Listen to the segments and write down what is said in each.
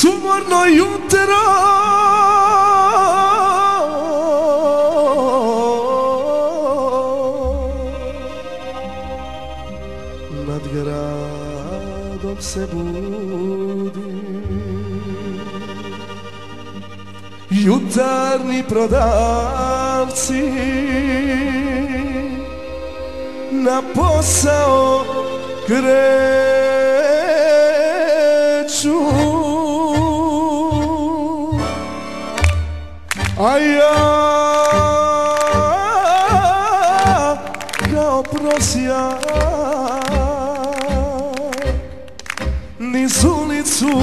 sumorno jutro nad gradom se budi. Jutarnji prodavci na posao kreću, a ja kao prosjak niz ulicu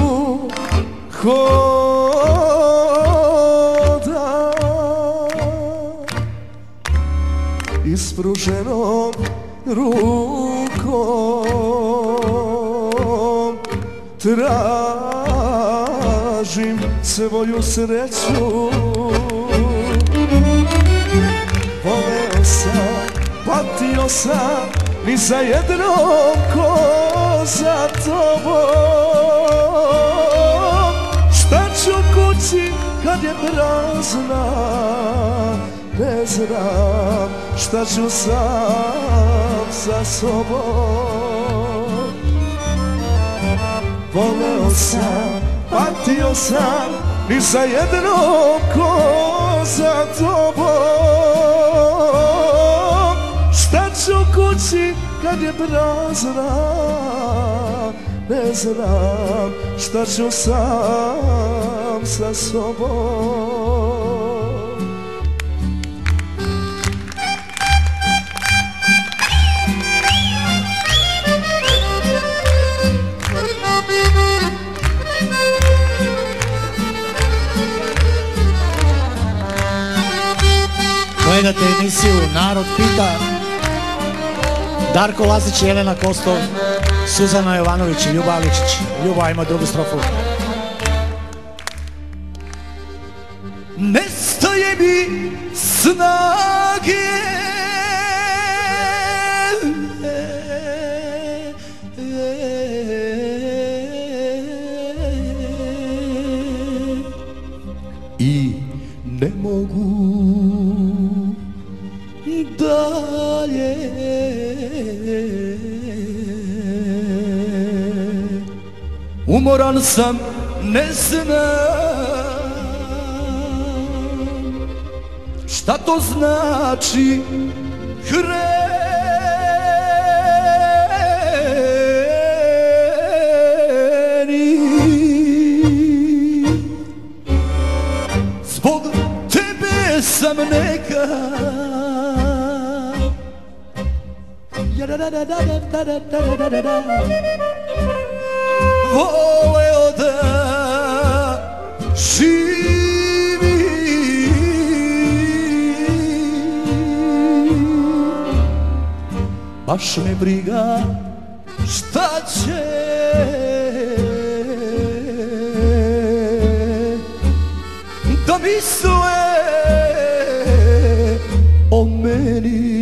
hoda, ispruženom rukom tražim svoju sreću. Voleo sam, patio sam, ni za jednom ko za tobom. Šta ću kući kad je prazna, ne znam šta ću sam sa sobom. Voleo sam, patio sam, ni za jednom ko za tobom. Šta ću kući kad je prazna, ne znam šta ću sam sa sobom. Gledate emisiju Narod pita. Darko Lazić, Jelena Kostov, Suzana Jovanović i Ljuba Aličić. Ljuba, ajmo drugu strofu. Nestaje mi snage i ne mogu dalje. Umoran sam, ne znam šta to znači hreni. Zbog tebe sam neka voleo da živi. Baš me briga šta će da misle o meni.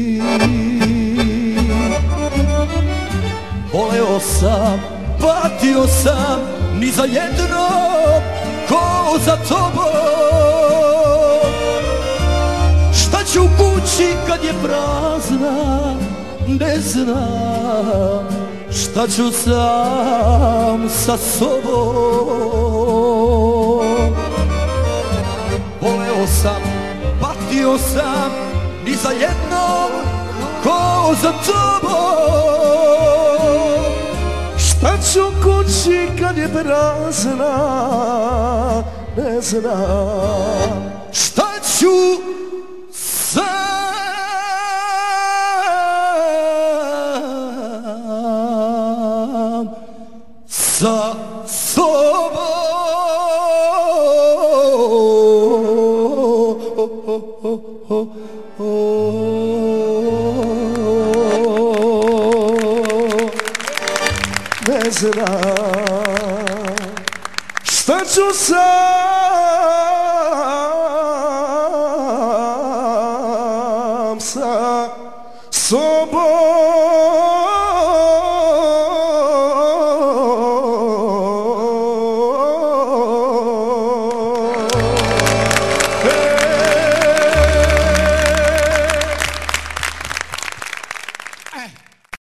Voleo sam, patio sam, ni za jednom ko za tobom. Šta ću kući kad je prazna, ne znam šta ću sam sa sobom. Voleo sam, patio sam, ni za jednom ko za tobom. Šta ću kući kad je prazna, ne znam šta ću sam sa sobom. Ne znam šta ću sam